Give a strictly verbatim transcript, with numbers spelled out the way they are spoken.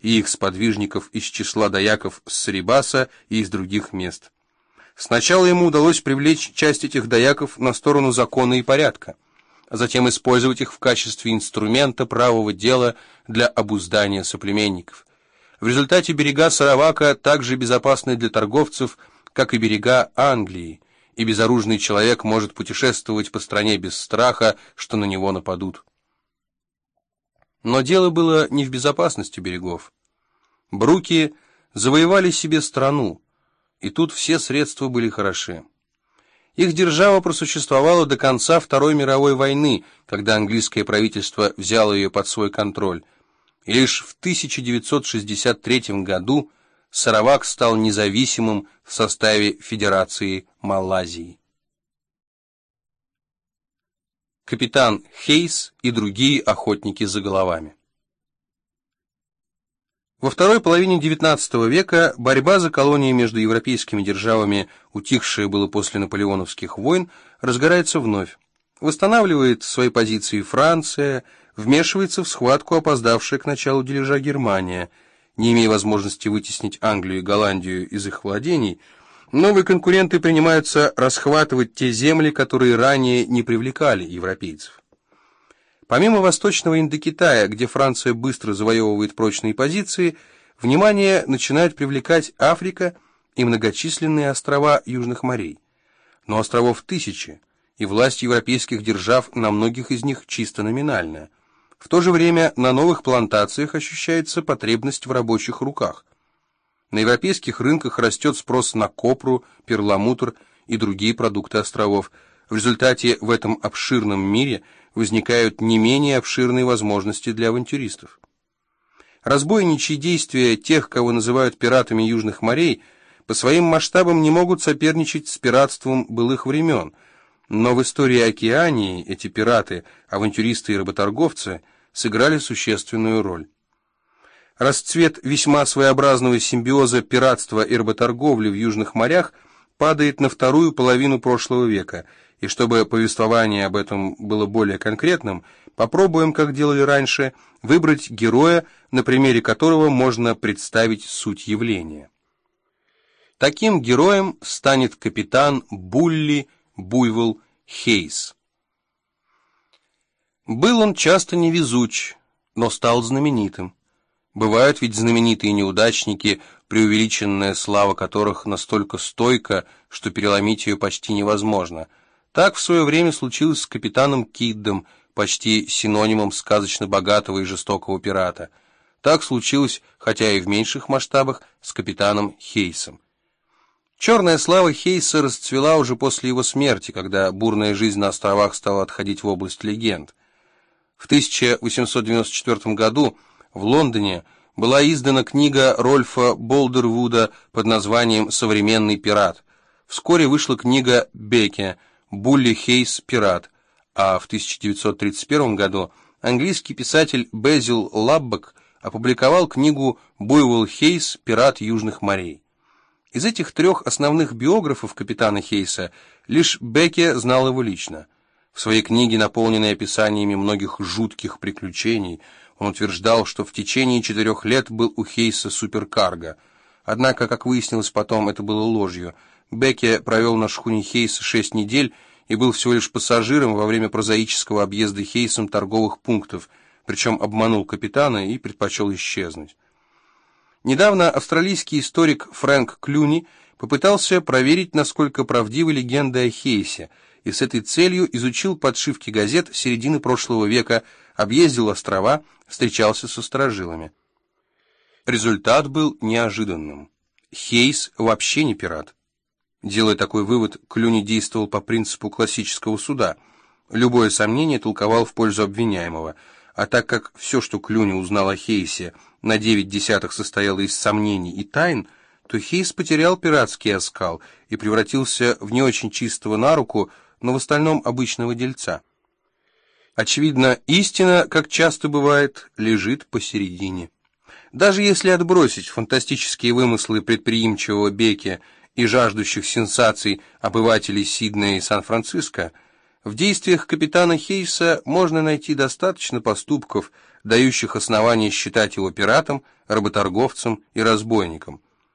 и их сподвижников из числа даяков с Сарибаса и из других мест. Сначала ему удалось привлечь часть этих даяков на сторону закона и порядка, а затем использовать их в качестве инструмента правового дела для обуздания соплеменников. В результате берега Саравака так же безопасны для торговцев, как и берега Англии, и безоружный человек может путешествовать по стране без страха, что на него нападут. Но дело было не в безопасности берегов. Бруки завоевали себе страну, и тут все средства были хороши. Их держава просуществовала до конца Второй мировой войны, когда английское правительство взяло ее под свой контроль, и лишь в тысяча девятьсот шестьдесят третьем году Саравак стал независимым в составе Федерации Малайзии. Капитан Хейс и другие охотники за головами. Во второй половине девятнадцатого века борьба за колонии между европейскими державами, утихшая было после наполеоновских войн, разгорается вновь. Восстанавливает свои позиции Франция, вмешивается в схватку опоздавшая к началу дележа Германия. Не имея возможности вытеснить Англию и Голландию из их владений, новые конкуренты принимаются расхватывать те земли, которые ранее не привлекали европейцев. Помимо Восточного Индокитая, где Франция быстро завоевывает прочные позиции, внимание начинает привлекать Африка и многочисленные острова Южных морей. Но островов тысячи, и власть европейских держав на многих из них чисто номинальная. В то же время на новых плантациях ощущается потребность в рабочих руках. На европейских рынках растет спрос на копру, перламутр и другие продукты островов. В результате в этом обширном мире возникают не менее обширные возможности для авантюристов. Разбойничьи действия тех, кого называют пиратами Южных морей, по своим масштабам не могут соперничать с пиратством былых времен, но в истории Океании эти пираты, авантюристы и работорговцы сыграли существенную роль. Расцвет весьма своеобразного симбиоза пиратства и работорговли в Южных морях падает на вторую половину прошлого века, и чтобы повествование об этом было более конкретным, попробуем, как делали раньше, выбрать героя, на примере которого можно представить суть явления. Таким героем станет капитан Булли Буйвол Хейс. Был он часто невезуч, но стал знаменитым. Бывают ведь знаменитые неудачники, преувеличенная слава которых настолько стойка, что переломить ее почти невозможно. Так в свое время случилось с капитаном Киддом, почти синонимом сказочно богатого и жестокого пирата. Так случилось, хотя и в меньших масштабах, с капитаном Хейсом. Черная слава Хейса расцвела уже после его смерти, когда бурная жизнь на островах стала отходить в область легенд. В тысяча восемьсот девяносто четвёртом году в Лондоне была издана книга Рольфа Болдервуда под названием «Современный пират». Вскоре вышла книга Бекке «Булли Хейс. Пират», а в тысяча девятьсот тридцать первом году английский писатель Безил Лаббек опубликовал книгу «Буйвол Хейс. Пират Южных морей». Из этих трех основных биографов капитана Хейса лишь Бекке знал его лично. В своей книге, наполненной описаниями многих жутких приключений, он утверждал, что в течение четырех лет был у Хейса суперкарго. Однако, как выяснилось потом, это было ложью. Бекке провел на шхуне Хейса шесть недель и был всего лишь пассажиром во время прозаического объезда Хейсом торговых пунктов, причем обманул капитана и предпочел исчезнуть. Недавно австралийский историк Фрэнк Клюни попытался проверить, насколько правдивы легенды о Хейсе, и с этой целью изучил подшивки газет середины прошлого века, объездил острова, встречался со старожилами. Результат был неожиданным. Хейс вообще не пират. Делая такой вывод, Клюни действовал по принципу классического суда. Любое сомнение толковал в пользу обвиняемого, а так как все, что Клюни узнал о Хейсе, на девять десятых состояло из сомнений и тайн, то Хейс потерял пиратский оскал и превратился в не очень чистого на руку, но в остальном обычного дельца. Очевидно, истина, как часто бывает, лежит посередине. Даже если отбросить фантастические вымыслы предприимчивого Бекке и жаждущих сенсаций обывателей Сиднея и Сан-Франциско, в действиях капитана Хейса можно найти достаточно поступков, дающих основания считать его пиратом, работорговцем и разбойником.